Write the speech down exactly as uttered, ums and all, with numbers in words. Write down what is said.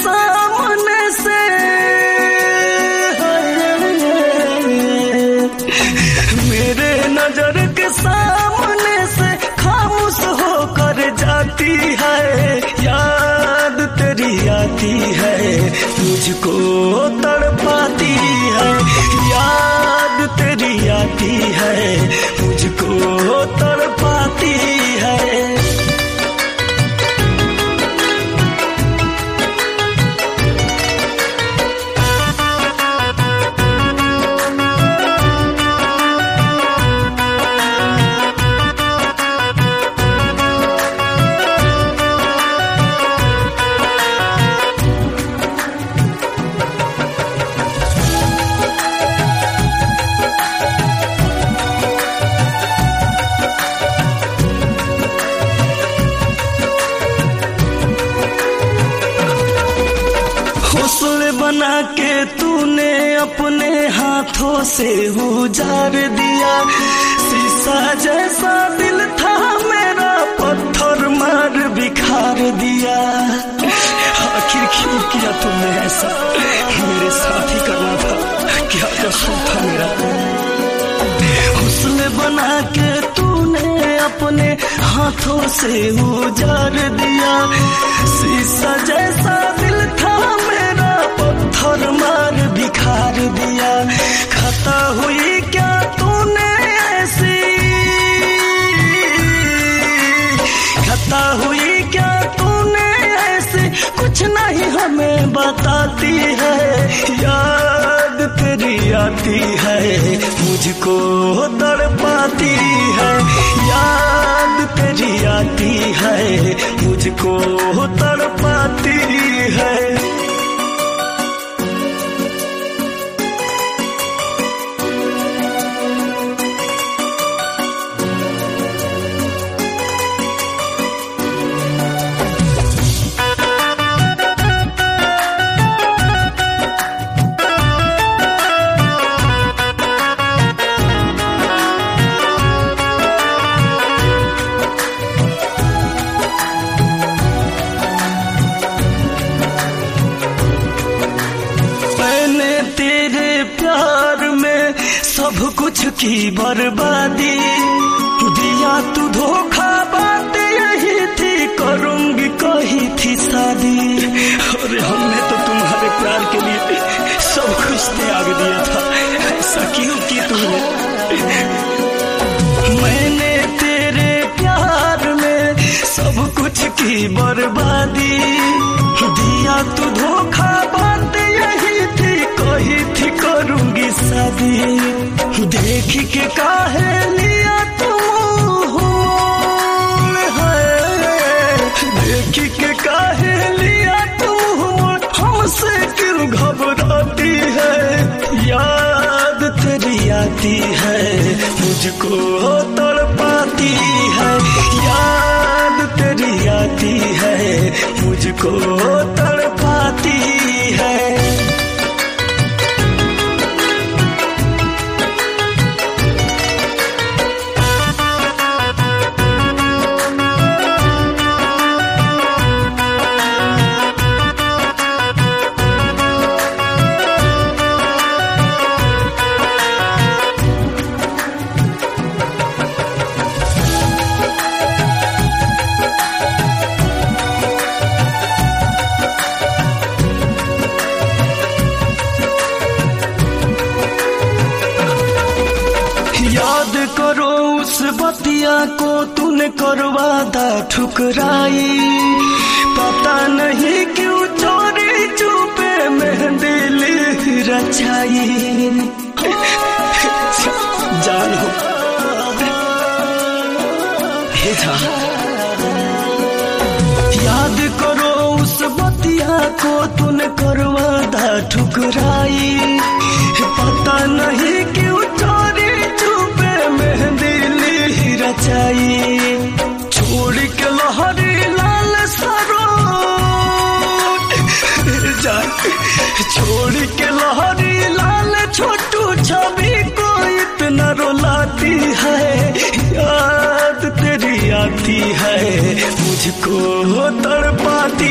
सामने से मेरे नजर के सामने से खामोश होकर जाती है, याद तेरी आती है मुझको तड़पाती है, याद तेरी आती है मुझको तड़पाती है। घोंसले बना के तूने अपने हाथों से उजार दिया, शीशा जैसा दिल था मेरा पत्थर मार बिखार दिया। आखिर क्यों किया तुमने ऐसा, मेरे साथ ही करना था, क्या कसूर था मेरा। घोंसले बना के तूने अपने हाथों से उजार दिया, शीशा जैसा दिल था मेरा पत्थर मार बिखार दिया। खता हुई क्या तूने ऐसी, खता हुई क्या तूने ऐसी, कुछ नहीं हमें बताती है, याद तेरी आती है मुझको तड़पाती है, याद तेरी आती है मुझको तड़पाती है। सब कुछ की बर्बादी दिया तू धोखा, बात यही थी करूंगी कही थी शादी। अरे हमने तो तुम्हारे प्यार के लिए सब कुछ त्याग दिया था, ऐसा क्यों की तुमने। मैंने तेरे प्यार में सब कुछ की बर्बादी दिया तू धोखा, बात यही थी कही थी करूंगी शादी। देख के काहे लिया तुम है, देख के काहे लिया तुम हमसे क्यों घबराती है, याद तेरी आती है मुझको तड़पाती है, याद तेरी आती है मुझको तड़पाती है। याद करो उस बतिया को तूने करवादा ठुकराई, पता नहीं क्यों चोरी चुपे मेहंदी ली रचाई। जान हो हे जा, याद करो उस बतिया को तूने करवादा ठुकराई, पता नहीं क्यों चोरी चुपे मेहंदी ली रचाई। छोड़ के लहरी लाल सरो छोड़ के लहरी लाल छोटू छवि को इतना रुलाती है, याद तेरी आती है मुझको तड़पाती